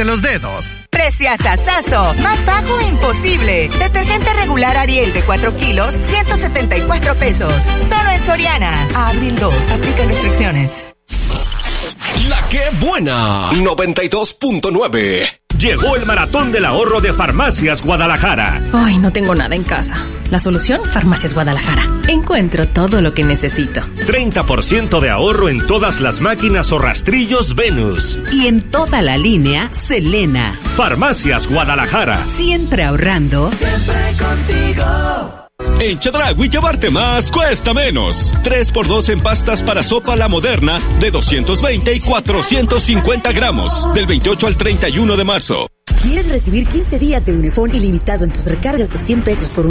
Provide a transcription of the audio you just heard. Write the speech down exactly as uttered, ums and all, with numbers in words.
chuparse los dedos. Preciasasazo, más bajo imposible. Detergente regular Ariel de cuatro kilos, ciento setenta y cuatro pesos. Solo en Soriana. A abril dos, aplica restricciones. La que buena, noventa y dos punto nueve. Llegó el maratón del ahorro de Farmacias Guadalajara. Ay, no tengo nada en casa. La solución, Farmacias Guadalajara. Encuentro todo lo que necesito. treinta por ciento de ahorro en todas las máquinas o rastrillos Venus. Y en toda la línea Selena. Farmacias Guadalajara. Siempre ahorrando. Siempre contigo. En Chedraui llevarte más cuesta menos. tres por dos en pastas para sopa La Moderna de doscientos veinte y cuatrocientos cincuenta gramos. Del veintiocho al treinta y uno de marzo. ¿Quieres recibir quince días de Unifón ilimitado en tus recargas de cien pesos por